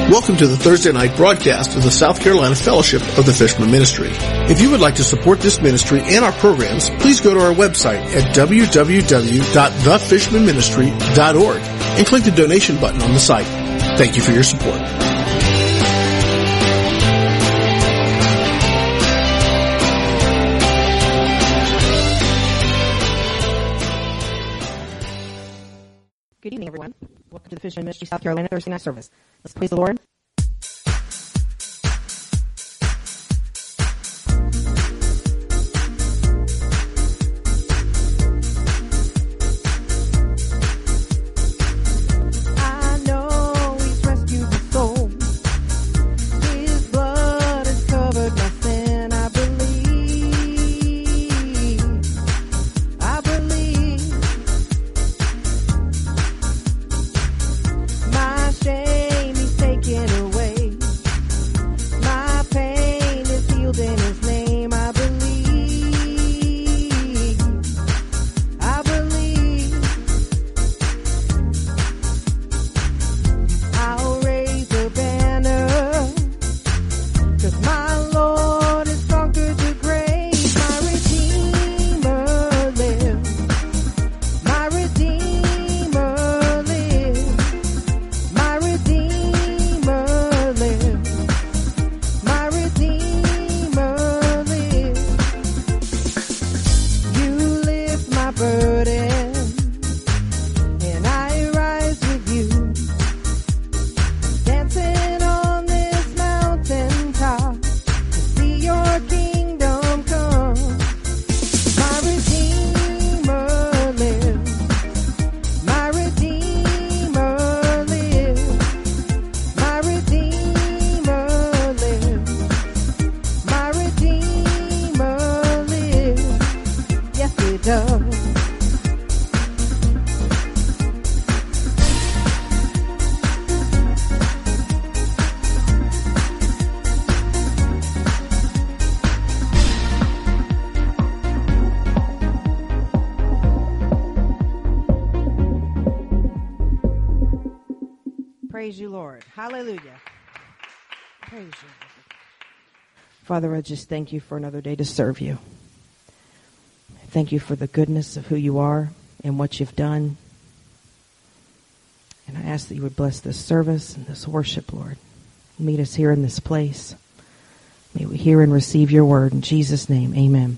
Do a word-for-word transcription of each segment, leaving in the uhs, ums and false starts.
Welcome to the Thursday night broadcast of the South Carolina Fellowship of the Fishman Ministry. If you would like to support this ministry and our programs, please go to our website at w w w dot the fishman ministry dot org and click the donation button on the site. Thank you for your support. Good evening, everyone. Welcome to the Fishman Ministry South Carolina Thursday night service. Let's praise the Lord. Praise you, Lord. Hallelujah. Praise you. Father, I just thank you for another day to serve you. Thank you for the goodness of who you are and what you've done. And I ask that you would bless this service and this worship, Lord. Meet us here in this place. May we hear and receive your word. In Jesus' name, amen.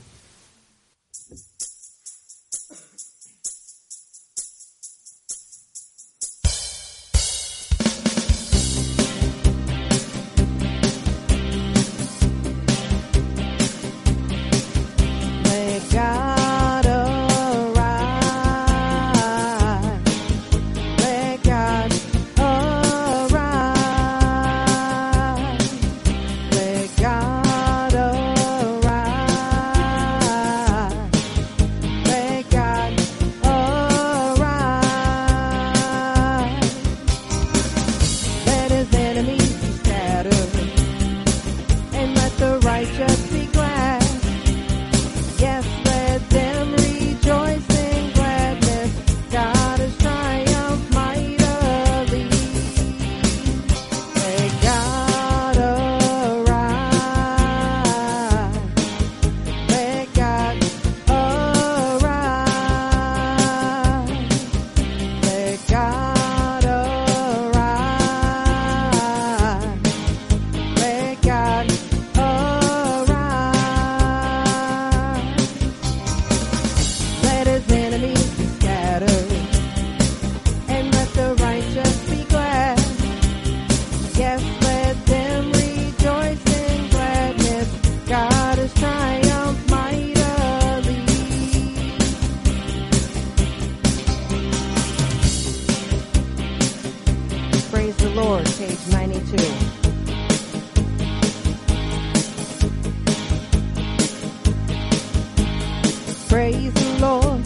Praise the Lord.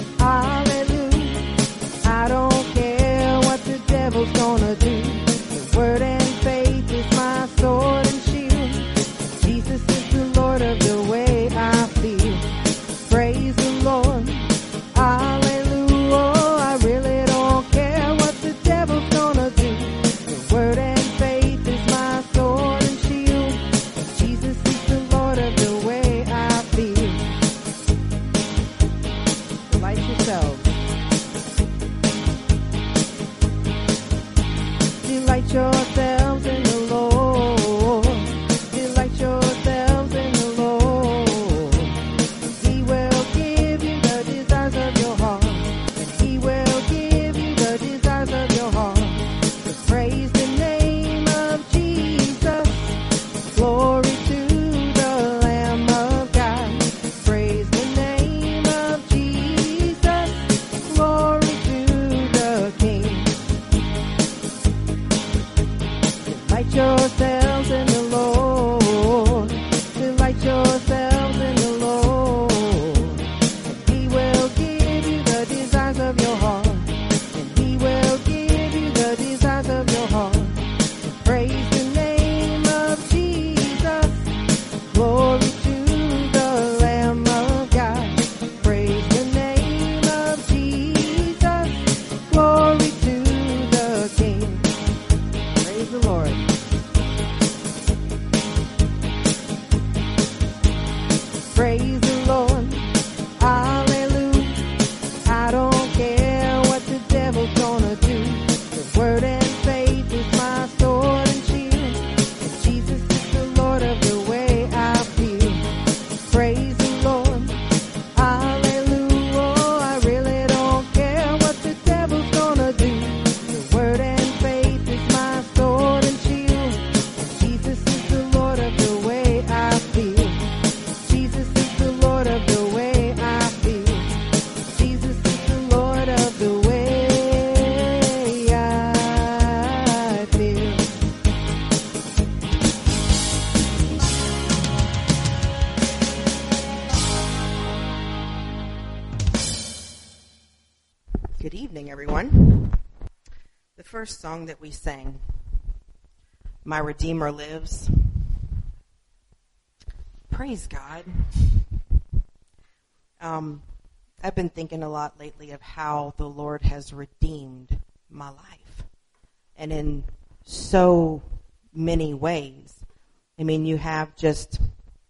Hallelujah. I don't care what the devil's gonna do. The word and faith is my sword and shield. Jesus is the Lord of the way I feel. Praise the Lord. Hallelujah. I really don't care what the devil's gonna do. The word and faith yourselves in the Lord. Delight yourselves in the Lord. He will give you the desires of your heart. And He will give you the desires of your heart. So praise the name of Jesus. Glory to the Lamb of God. Praise the name of Jesus. Glory to the King. Delight yourselves in the Lord. Delight yourselves in the Lord. And He will give you the desires of your heart. And He will give you the desires of your heart. So praise the name of Jesus. Glory to the Lamb of God. Praise the name of Jesus. Glory to the King. Praise the Lord. Praise the Lord. Hallelujah. I don't care what the devil's gonna do. The word and faith is my sword and shield. And Jesus is the Lord of the way I feel. Praise the Lord. Hallelujah. Oh, I really don't care what the devil's gonna do. The word and faith is my sword and shield. And Jesus is the Lord of the way I feel. Jesus is the Lord of the way I feel. Jesus is the Lord of the way I feel. Good evening, everyone. The first song that we sang, My Redeemer Lives. Praise God. Um, I've been thinking a lot lately of how the Lord has redeemed my life. And in so many ways. I mean, you have just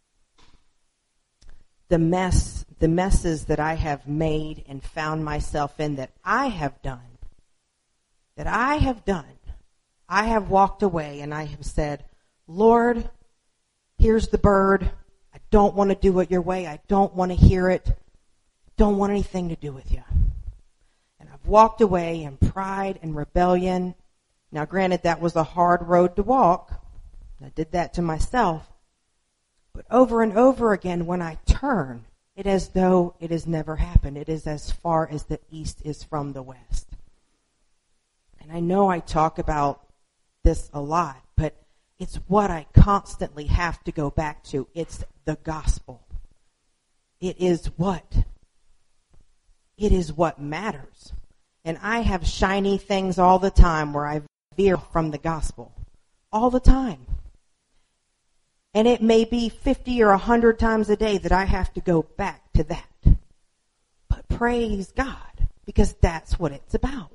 the mess, the messes that I have made and found myself in that I have done. That I have done. I have walked away and I have said, Lord, here's the bird. I don't want to do it your way. I don't want to hear it. Don't want anything to do with you. And I've walked away in pride and rebellion. Now, granted, that was a hard road to walk. I did that to myself. But over and over again, when I turn, it is as though it has never happened. It is as far as the east is from the west. And I know I talk about this a lot, but it's what I constantly have to go back to. It's the gospel. It is what? It is what matters. And I have shiny things all the time where I veer from the gospel. All the time. And it may be fifty or one hundred times a day that I have to go back to that. But praise God, because that's what it's about.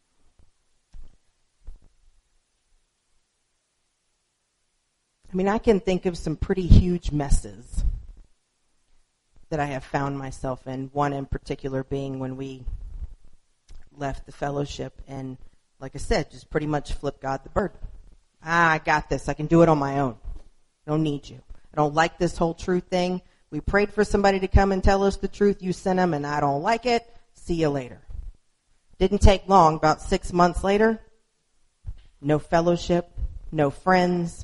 I mean, I can think of some pretty huge messes that I have found myself in. One in particular being when we left the fellowship and, like I said, just pretty much flipped God the bird. Ah, I got this. I can do it on my own. I don't need you. I don't like this whole truth thing. We prayed for somebody to come and tell us the truth. You sent them, and I don't like it. See you later. Didn't take long. About six months later, no fellowship, no friends,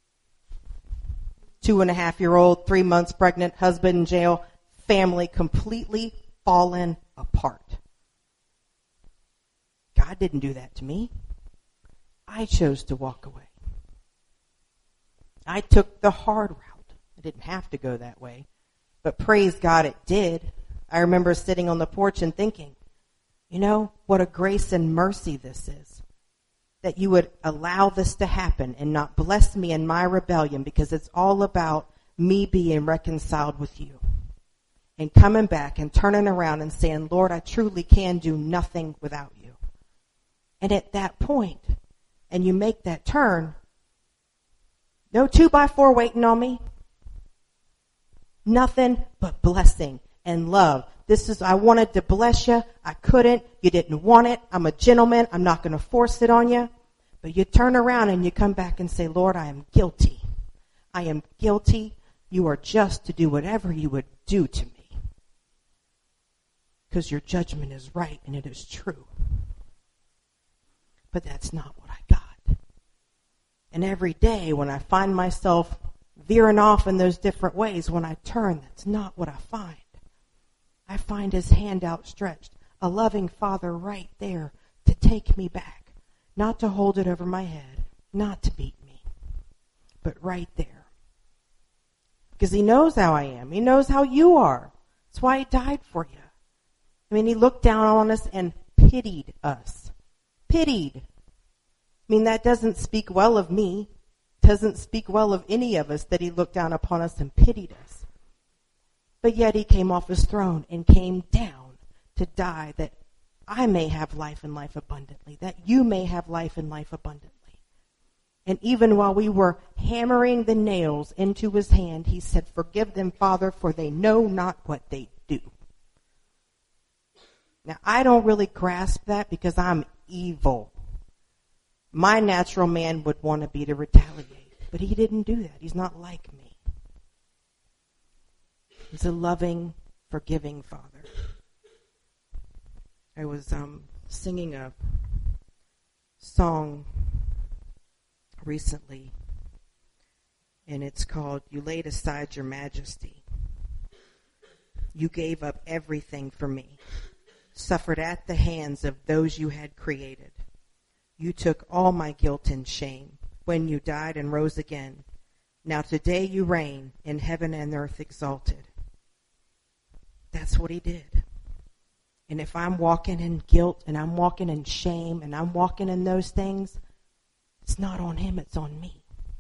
two and a half year old, three months pregnant, husband in jail, family completely fallen apart. God didn't do that to me. I chose to walk away. I took the hard route. I didn't have to go that way. But praise God it did. I remember sitting on the porch and thinking, you know, what a grace and mercy this is. That you would allow this to happen and not bless me in my rebellion, because it's all about me being reconciled with you. And coming back and turning around and saying, Lord, I truly can do nothing without you. And at that point, and you make that turn, no two by four waiting on me. Nothing but blessing and love. This is, I wanted to bless you. I couldn't. You didn't want it. I'm a gentleman. I'm not going to force it on you. But you turn around and you come back and say, Lord, I am guilty. I am guilty. You are just to do whatever you would do to me. Because your judgment is right and it is true. But that's not what I got. And every day when I find myself veering off in those different ways, when I turn, that's not what I find. I find his hand outstretched, a loving Father right there to take me back, not to hold it over my head, not to beat me, but right there. Because he knows how I am. He knows how you are. That's why he died for you. I mean, he looked down on us and pitied us. Pitied. I mean, that doesn't speak well of me. Doesn't speak well of any of us that he looked down upon us and pitied us. But yet he came off his throne and came down to die that I may have life and life abundantly, that you may have life and life abundantly. And even while we were hammering the nails into his hand, he said, forgive them, Father, for they know not what they do. Now, I don't really grasp that because I'm evil. My natural man would want to be to retaliate, but he didn't do that. He's not like me. He's a loving, forgiving Father. I was um, singing a song recently, and it's called, You Laid Aside Your Majesty. You gave up everything for me, suffered at the hands of those you had created. You took all my guilt and shame when you died and rose again. Now today you reign in heaven and earth exalted. That's what he did. And if I'm walking in guilt and I'm walking in shame and I'm walking in those things, it's not on him, it's on me.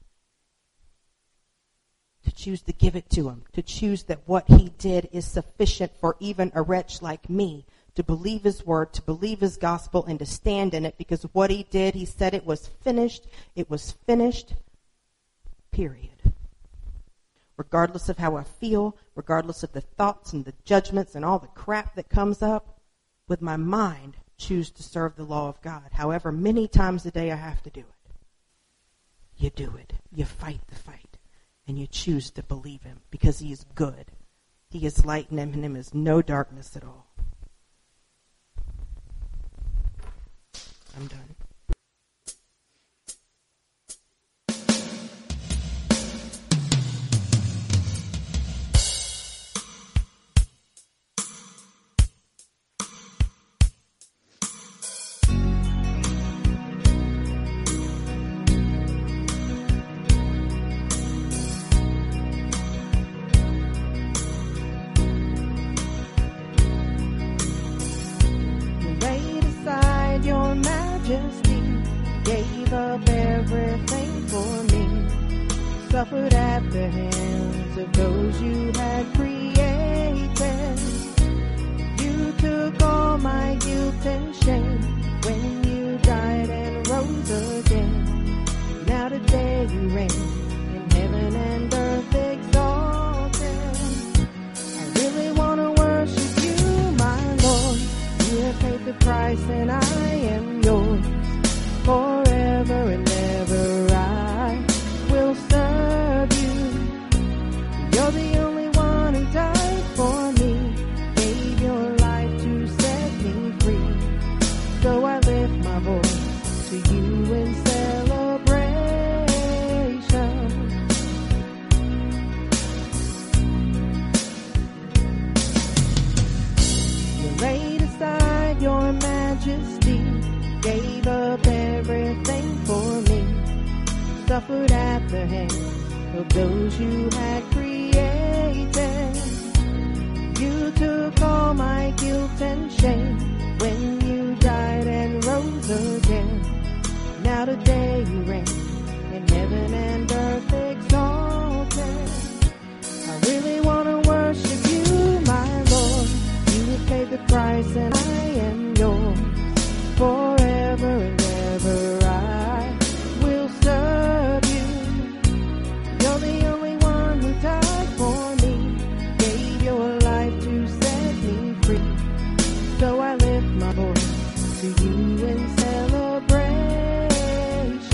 To choose to give it to him, to choose that what he did is sufficient for even a wretch like me to believe his word, to believe his gospel, and to stand in it, because what he did, he said it was finished. It was finished, period. Regardless of how I feel, regardless of the thoughts and the judgments and all the crap that comes up, with my mind, choose to serve the law of God. However many times a day I have to do it. You do it. You fight the fight. And you choose to believe him, because he is good. He is light, and in him is no darkness at all. I'm done. Gave up everything for me, suffered at the hands of those you had created. You took all my guilt and shame when you died and rose again. Now today you reign in heaven and earth exalted. I really want to worship you, my Lord. You have paid the price and I am yours. Forever and ever I will serve you. You're the only one who died for me, gave your life to set me free. So I lift my voice to you in celebration. You laid aside your majesty, gave up everything for me, suffered at the hands of those you had created. You took all my guilt and shame when you died and rose again. Now today you reign in heaven and earth exalted. I really want to worship you, my Lord. You have paid the price and I am yours. Forever and ever I will serve you. You're the only one who died for me, gave your life to set me free. So I lift my voice to you in celebration.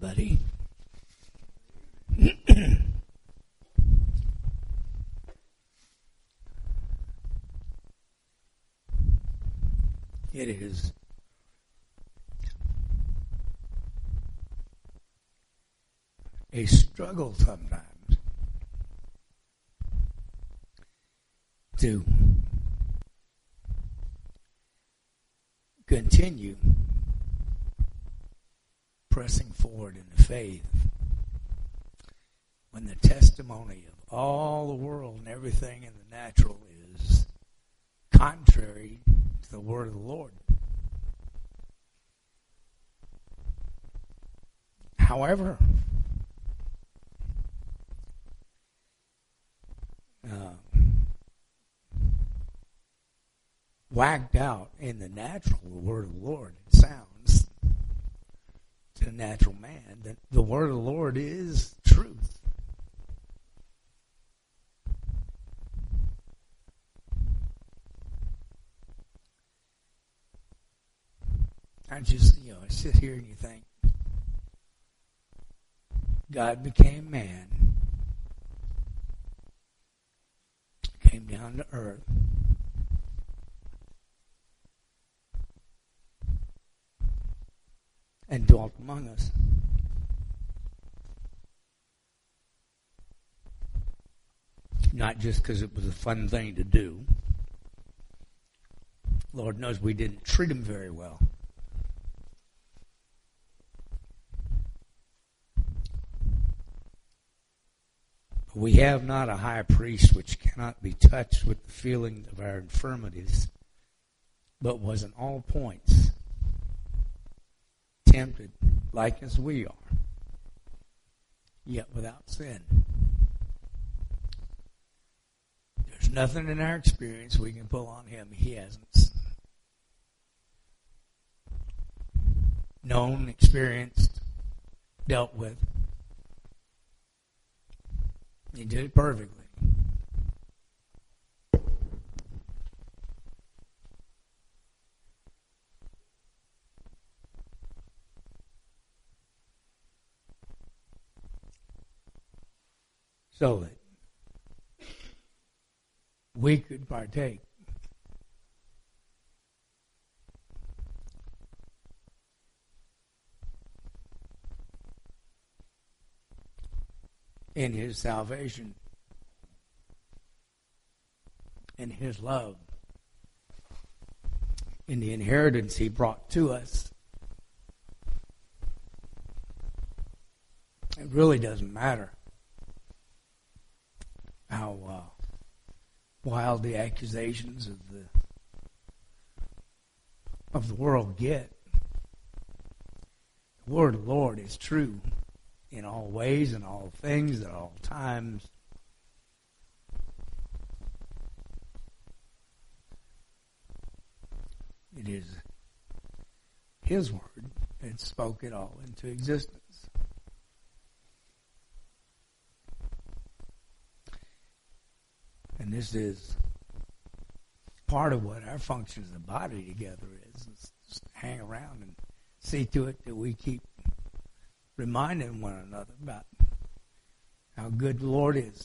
everybody. It is a struggle sometimes to continue pressing forward in the faith when the testimony of all the world and everything in the natural is contrary to the word of the Lord. However, uh, whacked out in the natural, the word of the Lord, it sounds to the natural man that the word of the Lord is truth. I just, you know, I sit here and you think, God became man, came down to earth, and dwelt among us. Not just because it was a fun thing to do. Lord knows we didn't treat him very well. We have not a high priest which cannot be touched with the feeling of our infirmities, but was in all points tempted like as we are, yet without sin. There's nothing in our experience we can pull on him he hasn't known, experienced, dealt with. He did it perfectly. So that we could partake in his salvation, in his love, in the inheritance he brought to us. It really doesn't matter how uh, wild the accusations of the of the world get. The word of the Lord is true in all ways, in all things, at all times. It is his word that spoke it all into existence. And this is part of what our function as a body together is. Is just hang around and see to it that we keep reminding one another about how good the Lord is,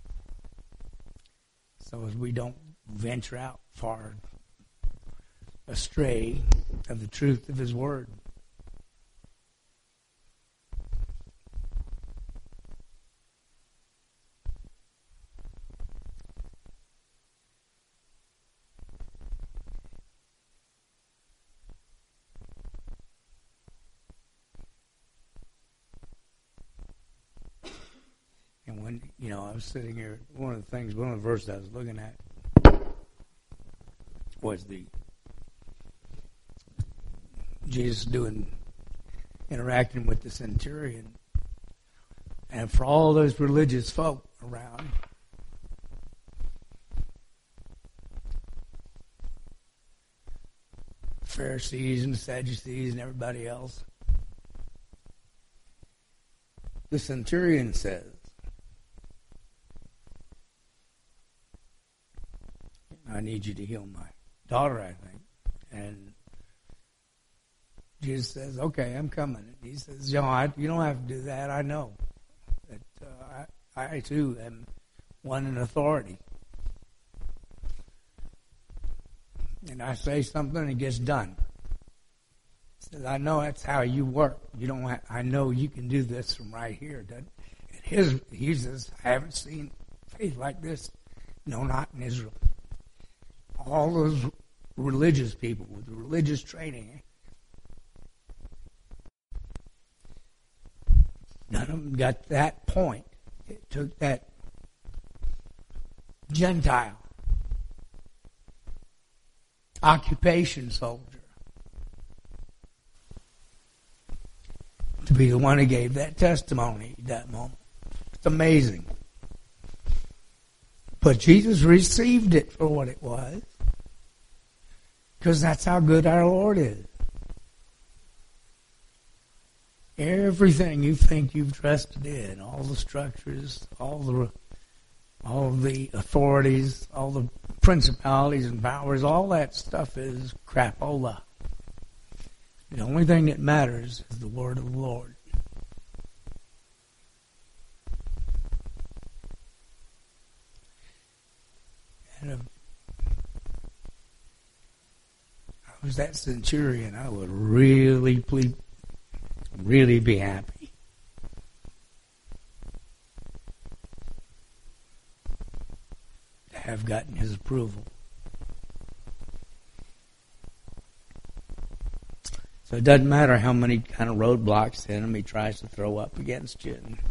so as we don't venture out far astray of the truth of his word. And when, you know, I was sitting here, one of the things, one of the verses I was looking at was the Jesus doing, interacting with the centurion. And for all those religious folk around, Pharisees and Sadducees and everybody else, the centurion says, I need you to heal my daughter, I think. And Jesus says, okay, I'm coming. He says, John, I, you don't have to do that. I know that uh, I, I, too, am one in authority. And I say something and it gets done. He says, I know that's how you work. You don't have, I know you can do this from right here. And his, he says, I haven't seen faith like this. No, not in Israel. All those religious people with religious training, none of them got that point. It took that Gentile, occupation soldier, to be the one who gave that testimony at that moment. It's amazing. But Jesus received it for what it was, because that's how good our Lord is. Everything you think you've trusted in, all the structures, all the all the authorities, all the principalities and powers, all that stuff is crapola. The only thing that matters is the word of the Lord. And if I was that centurion, I would really, please, really be happy. To have gotten his approval. So it doesn't matter how many kind of roadblocks the enemy tries to throw up against you. And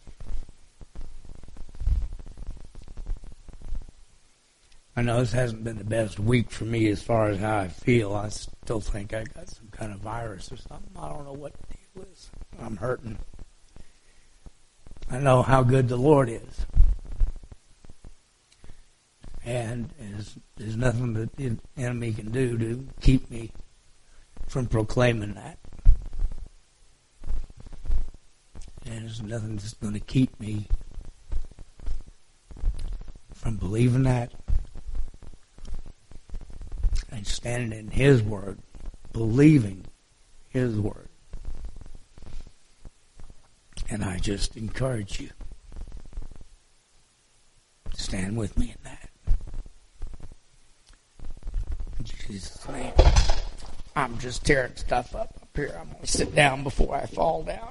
I know this hasn't been the best week for me as far as how I feel. I still think I got some kind of virus or something. I don't know what the deal is. I'm hurting. I know how good the Lord is. And there's, there's nothing that the enemy can do to keep me from proclaiming that. And there's nothing that's going to keep me from believing that and standing in His Word, believing His Word. And I just encourage you to stand with me in that. In Jesus' name. I'm just tearing stuff up up here. I'm going to sit down before I fall down.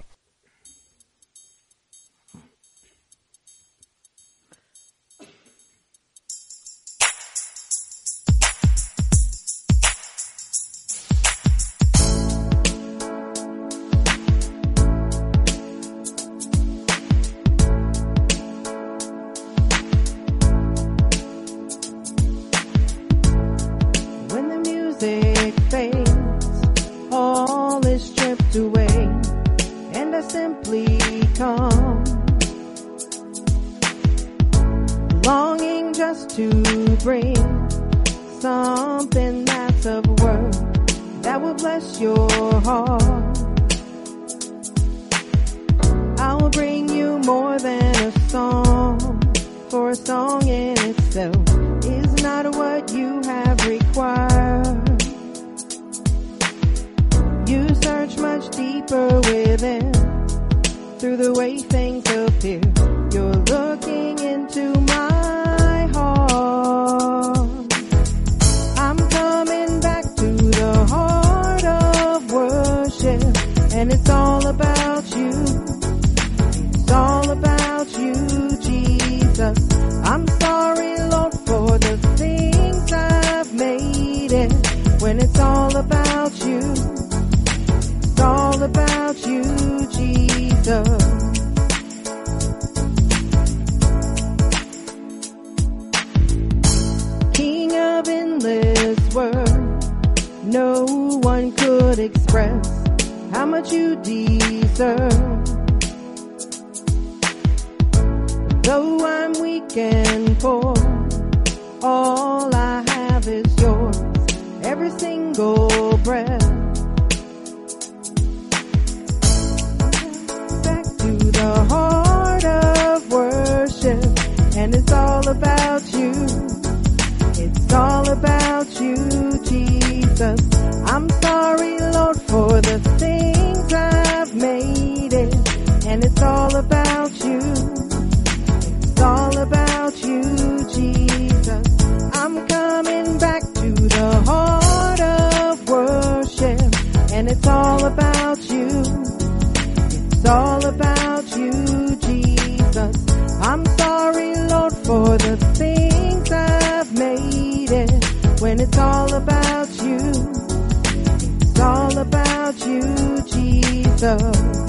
I'm sorry, Lord, for the things I've made it. And it's all about you. It's all about you, Jesus. I'm coming back to the heart of worship. And it's all about you. It's all about you, Jesus. I'm sorry, Lord, for the things I've made it. When it's all about you. It's all about you, Jesus.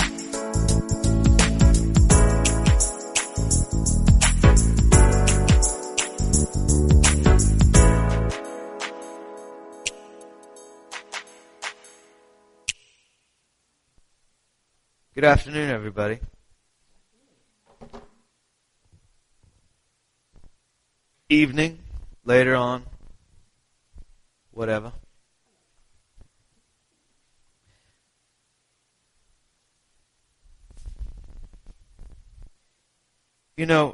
Good afternoon, everybody. Evening, later on, whatever. You know,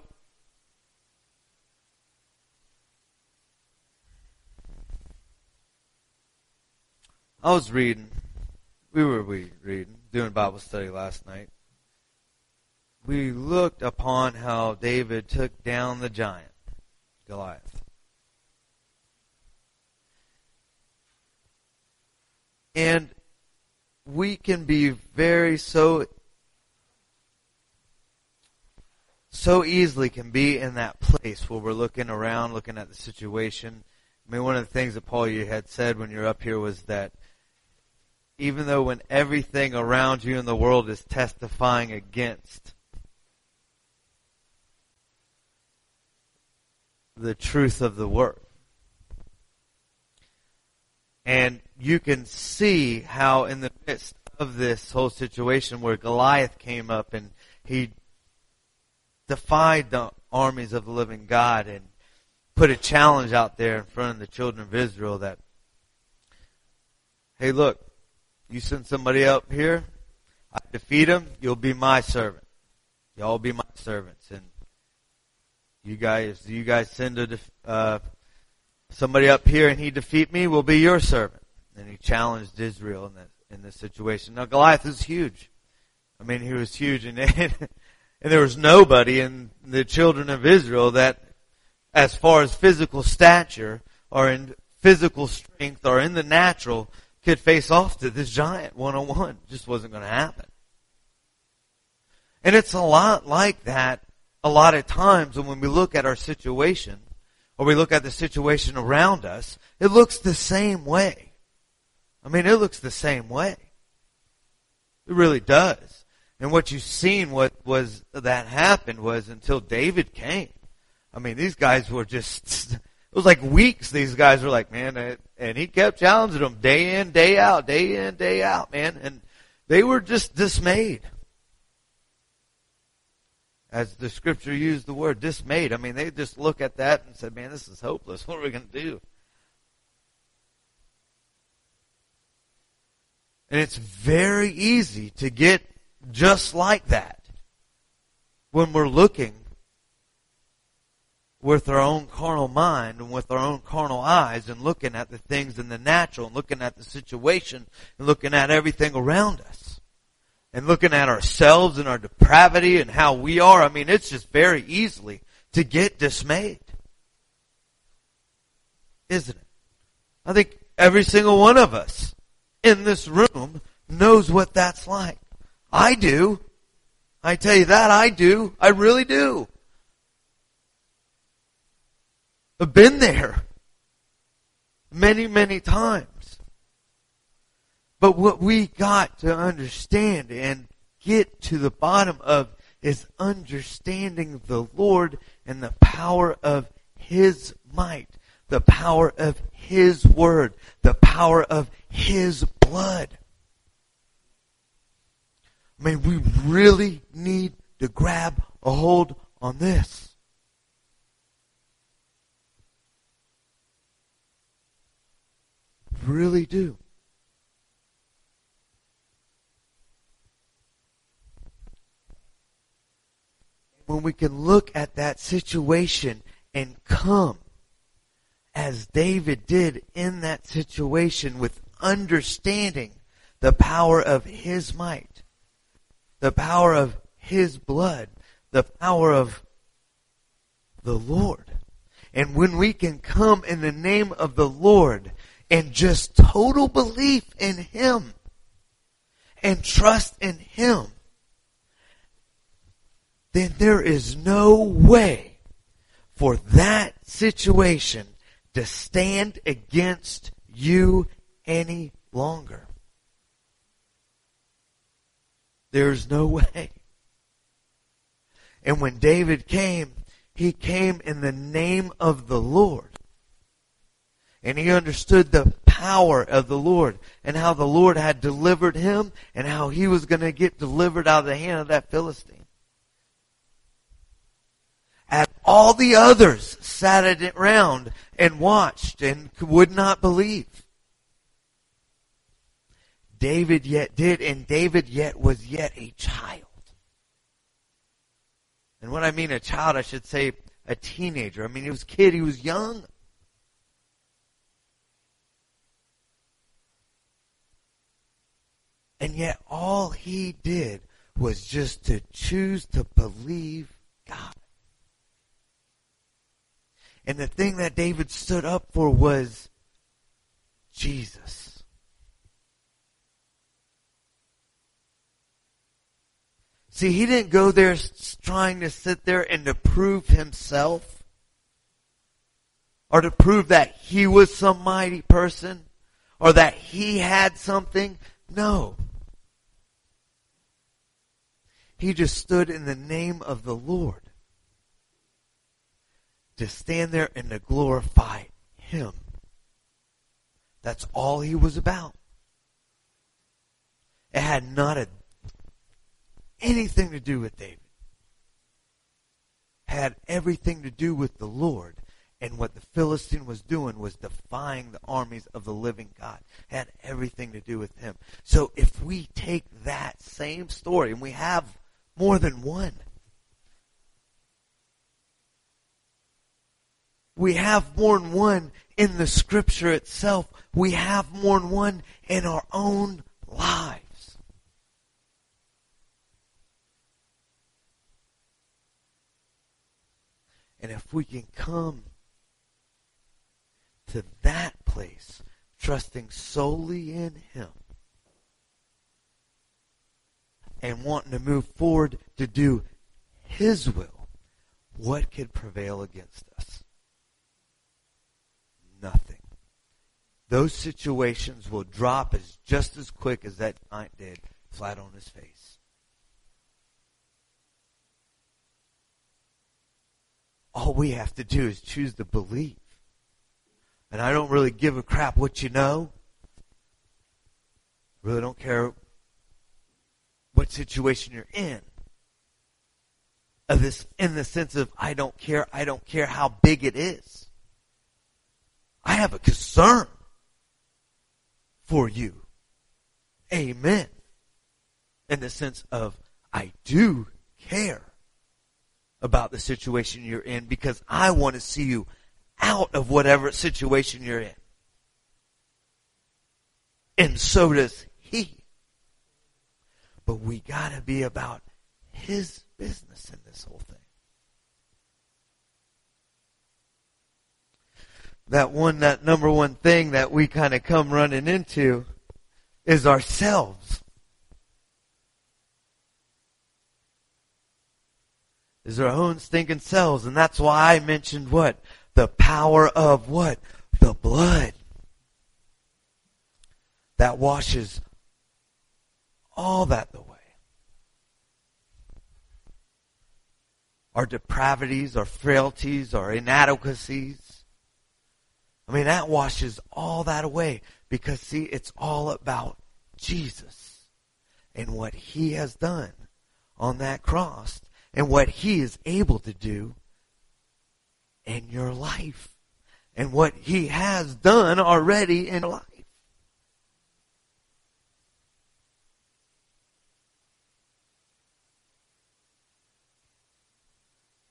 I was reading, we were we reading, doing Bible study last night. We looked upon how David took down the giant, Goliath. And we can be very so so easily can be in that place where we're looking around, looking at the situation. I mean, one of the things that Paul, you had said when you're up here was that even though when everything around you in the world is testifying against the truth of the word. And you can see how in the midst of this whole situation where Goliath came up and he defied the armies of the living God and put a challenge out there in front of the children of Israel that, hey, look, you send somebody up here, I defeat him, you'll be my servant. Y'all be my servants. And you guys, you guys send a, uh, somebody up here and he defeat me, we'll be your servant. And he challenged Israel in this, in this situation. Now Goliath is huge. I mean, he was huge, and, and there was nobody in the children of Israel that, as far as physical stature or in physical strength or in the natural, could face off to this giant one-on-one. It just wasn't going to happen. And it's a lot like that a lot of times when we look at our situation or we look at the situation around us, it looks the same way. I mean, it looks the same way. It really does. And what you've seen what was that happened was until David came. I mean, these guys were just, it was like weeks these guys were like, man, and he kept challenging them day in, day out, day in, day out, man. And they were just dismayed. As the scripture used the word dismayed. I mean, they just look at that and said, man, this is hopeless. What are we going to do? And it's very easy to get just like that when we're looking with our own carnal mind and with our own carnal eyes and looking at the things in the natural and looking at the situation and looking at everything around us and looking at ourselves and our depravity and how we are. I mean, it's just very easily to get dismayed. Isn't it? I think every single one of us in this room knows what that's like. I do. I tell you that, I do. I really do. I've been there many, many times. But what we got to understand and get to the bottom of is understanding the Lord and the power of His might, the power of His word, the power of His blood. I mean, we really need to grab a hold on this. Really do. When we can look at that situation and come, as David did in that situation, with understanding the power of His might, the power of His blood, the power of the Lord. And when we can come in the name of the Lord and just total belief in Him and trust in Him, then there is no way for that situation to stand against you any longer. There's no way. And when David came, he came in the name of the Lord. And he understood the power of the Lord and how the Lord had delivered him and how he was going to get delivered out of the hand of that Philistine. And all the others sat around and watched and would not believe. David yet did, and David yet was yet a child. And when I mean a child, I should say a teenager. I mean, he was a kid, he was young. And yet all he did was just to choose to believe God. And the thing that David stood up for was Jesus. See, he didn't go there trying to sit there and to prove himself or to prove that he was some mighty person or that he had something. No. He just stood in the name of the Lord to stand there and to glorify Him. That's all he was about. It had not a, anything to do with David. It had everything to do with the Lord. And what the Philistine was doing was defying the armies of the living God. It had everything to do with him. So if we take that same story, and we have more than one, we have more than one in the Scripture itself. We have more than one in our own lives. And if we can come to that place, trusting solely in Him, and wanting to move forward to do His will, what could prevail against us? Nothing. Those situations will drop as just as quick as that giant did, flat on his face. All we have to do is choose to believe. And I don't really give a crap what you know. Really don't care what situation you're in. Of this, in the sense of I don't care, I don't care how big it is. I have a concern for you. Amen. In the sense of I do care about the situation you're in because I want to see you out of whatever situation you're in. And so does He. But we gotta be about His business in this whole thing. That one, that number one thing that we kind of come running into is ourselves. Is our own stinking selves. And that's why I mentioned what? The power of what? The blood. That washes all that away. Our depravities, our frailties, our inadequacies. I mean, that washes all that away because, see, it's all about Jesus and what He has done on that cross and what He is able to do in your life and what He has done already in life.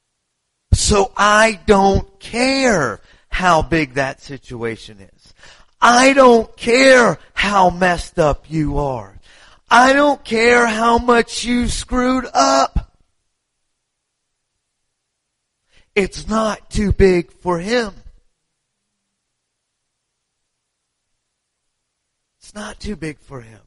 So I don't care how big that situation is. I don't care how messed up you are. I don't care how much you screwed up. It's not too big for him. It's not too big for him.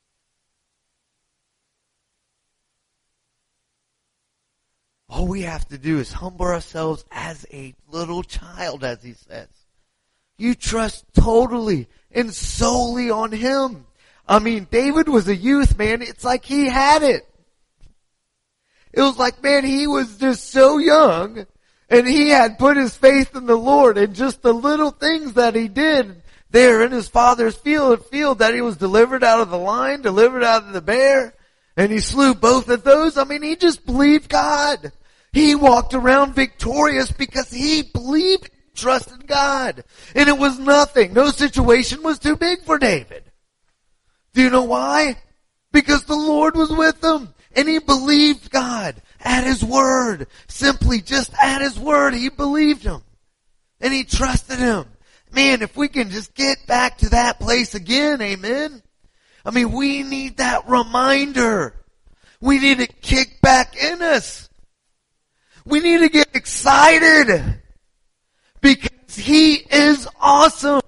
All we have to do is humble ourselves as a little child, as he says. You trust totally and solely on him. I mean, David was a youth, man. It's like he had it. It was like, man, he was just so young, and he had put his faith in the Lord, and just the little things that he did there in his father's field, field that he was delivered out of the lion, delivered out of the bear, and he slew both of those. I mean, he just believed God. He walked around victorious because he believed, trusted God. And it was nothing. No situation was too big for David. Do you know why? Because the Lord was with him. And he believed God at his word. Simply just at his word, he believed him. And he trusted him. Man, if we can just get back to that place again, amen. I mean, we need that reminder. We need it kicked back in us. We need to get excited because he is awesome.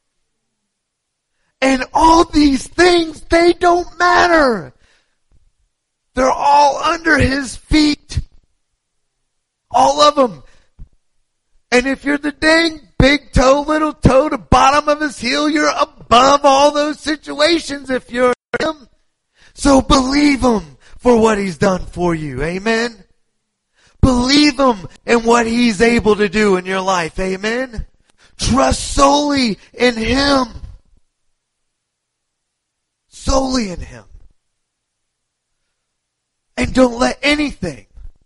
And all these things, they don't matter. They're all under his feet. All of them. And if you're the dang big toe, little toe, the bottom of his heel, you're above all those situations if you're him. So believe him for what he's done for you. Amen. Believe him in what he's able to do in your life. Amen. Trust solely in him. Solely in him. And don't let anything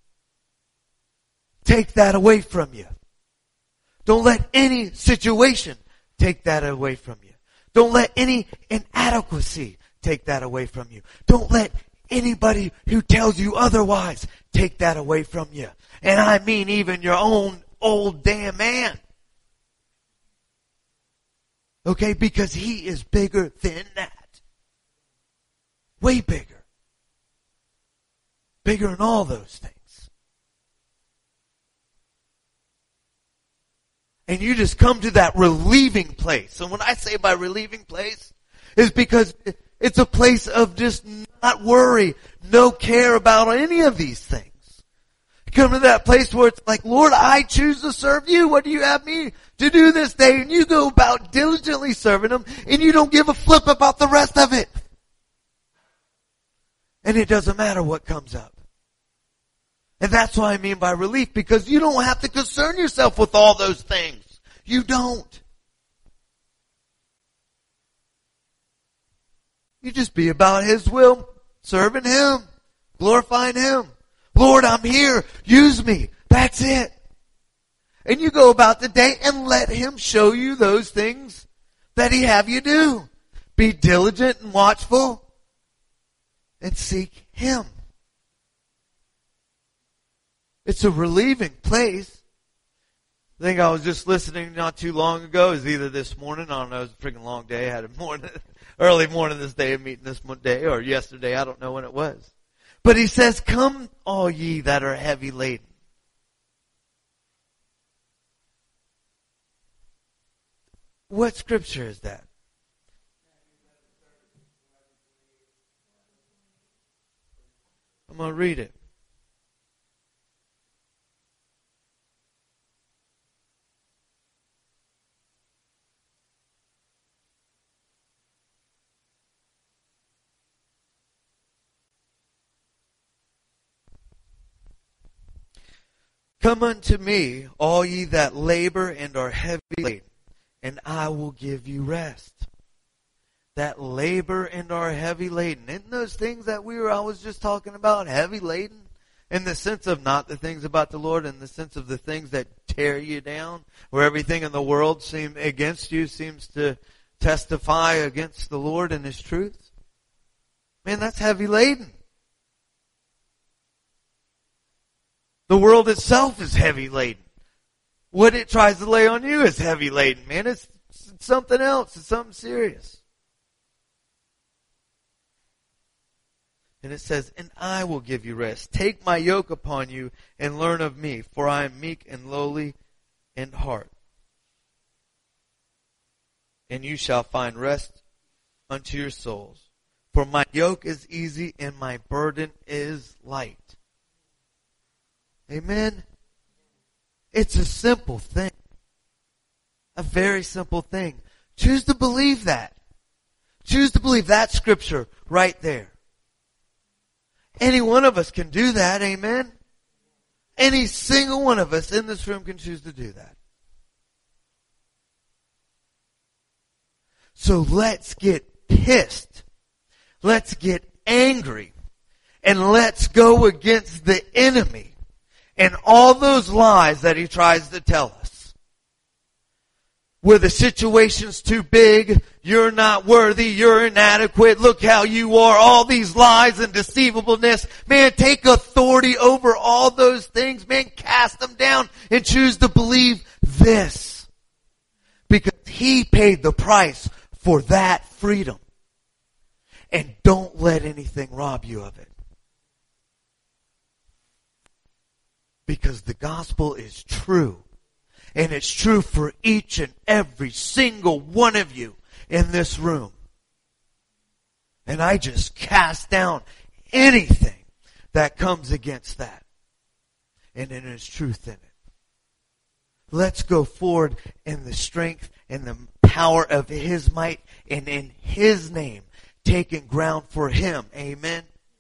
take that away from you. Don't let any situation take that away from you. Don't let any inadequacy take that away from you. Don't let anybody who tells you otherwise take that away from you. And I mean even your own old damn man. Okay, because he is bigger than that. Way bigger. Bigger than all those things. And you just come to that relieving place. And when I say by relieving place, is because it's a place of just not worry, no care about any of these things. You come to that place where it's like, Lord, I choose to serve you. What do you have me to do this day? And you go about diligently serving him, and you don't give a flip about the rest of it. And it doesn't matter what comes up. And that's what I mean by relief, because you don't have to concern yourself with all those things. You don't. You just be about his will, serving him, glorifying him. Lord, I'm here. Use me. That's it. And you go about the day and let him show you those things that he have you do. Be diligent and watchful and seek him. It's a relieving place. I think I was just listening not too long ago. It was either this morning, I don't know, it was a freaking long day. I had a morning, early morning this day, a meeting this day, or yesterday, I don't know when it was. But he says, come all ye that are heavy laden. What scripture is that? I'm going to read it. Come unto me, all ye that labor and are heavy laden, and I will give you rest. That labor and are heavy laden. Isn't those things that we were, I was just talking about, heavy laden? In the sense of not the things about the Lord, in the sense of the things that tear you down, where everything in the world seem against you seems to testify against the Lord and his truth. Man, that's heavy laden. The world itself is heavy laden. What it tries to lay on you is heavy laden, man. It's It's something else. It's something serious. And it says, and I will give you rest. Take my yoke upon you and learn of me, for I am meek and lowly in heart. And you shall find rest unto your souls. For my yoke is easy and my burden is light. Amen. It's a simple thing. A very simple thing. Choose to believe that. Choose to believe that scripture right there. Any one of us can do that, amen? Any single one of us in this room can choose to do that. So let's get pissed. Let's get angry. And let's go against the enemy and all those lies that he tries to tell us. Where the situation's too big, you're not worthy, you're inadequate, look how you are, all these lies and deceivableness. Man, take authority over all those things. Man, cast them down and choose to believe this. Because he paid the price for that freedom. And don't let anything rob you of it. Because the gospel is true. And it's true for each and every single one of you in this room. And I just cast down anything that comes against that. And there is truth in it. Let's go forward in the strength and the power of His might and in His name, taking ground for Him. Amen.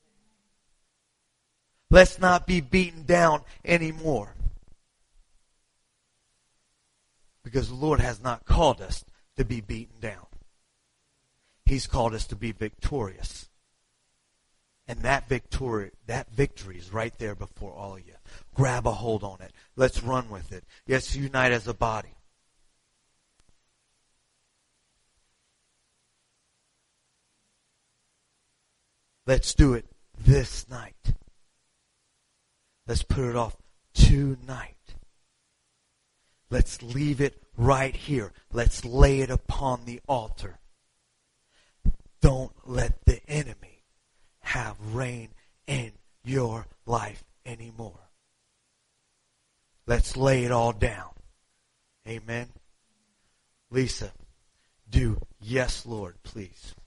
Let's not be beaten down anymore. Because the Lord has not called us to be beaten down. He's called us to be victorious. And that victory, that victory is right there before all of you. Grab a hold on it. Let's run with it. Let's unite as a body. Let's do it this night. Let's put it off tonight. Let's leave it right here. Let's lay it upon the altar. Don't let the enemy have reign in your life anymore. Let's lay it all down. Amen. Lisa, do yes, Lord, please.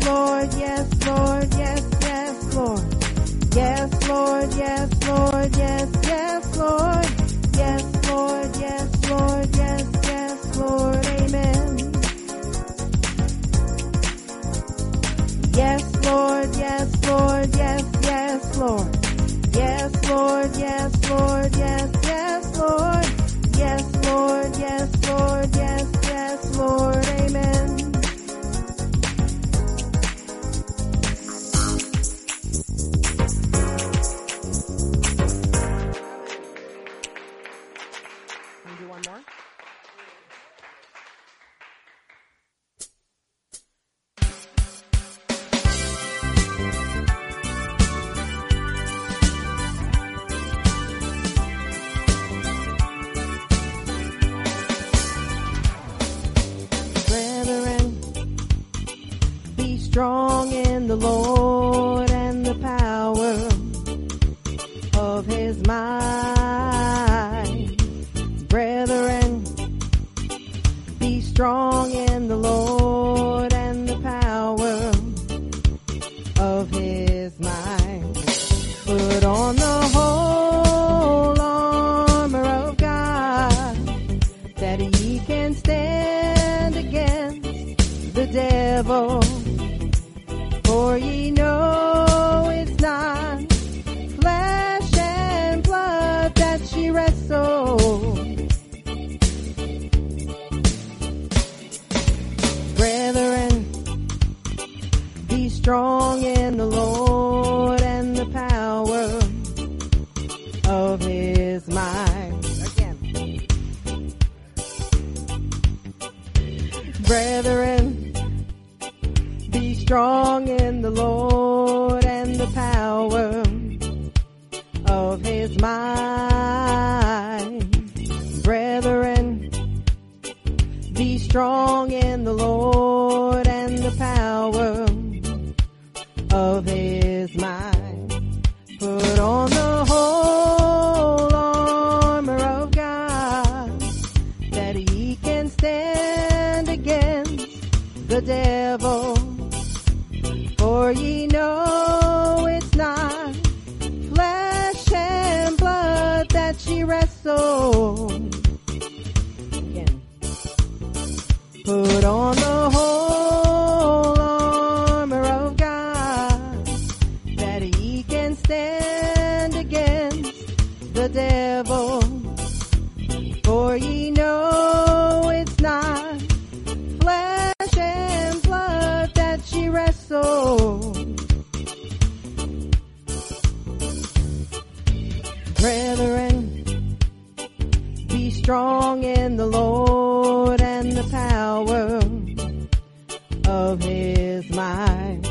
Lord, yes, Lord, yes, yes, Lord. Yes, Lord, yes, Lord, yes, yes, Lord. Yes, Lord, yes, Lord, yes, yes, Lord, amen. Yes, Lord, yes, Lord, yes, yes, Lord. Yes, Lord, yes, Lord, yes, yes, Lord. Yes, Lord, yes, Lord, yes, yes, Lord, amen. Can we do one more? Strong in the Lord and the power of his might. Brethren, be strong in the Lord and the power of his might. Put on the whole armor of God, that ye can stand against the devil. For ye know it's not flesh and blood that ye wrestle. Brethren, be strong in the Lord and the power of his might. Again. Brethren, be strong in the Lord and the power of his might. Brethren, be strong in the Lord and the power of his might. Put on the whole armor of God, that he can stand against the devil. For ye know it's not flesh and blood that ye wrestle. Again. Put on the whole armor of God, that ye can stand against the devil. For ye know it's not flesh and blood that ye wrestle. Brethren, be strong in the Lord and the power of his might.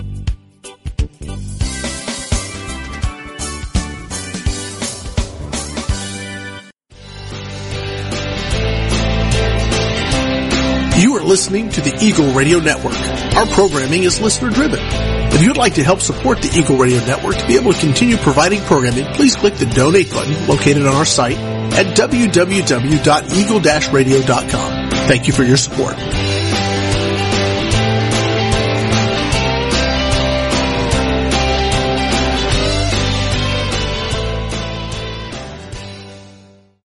You are listening to the Eagle Radio Network. Our programming is listener driven. If you'd like to help support the Eagle Radio Network to be able to continue providing programming, please click the donate button located on our site at w w w dot eagle dash radio dot com. Thank you for your support.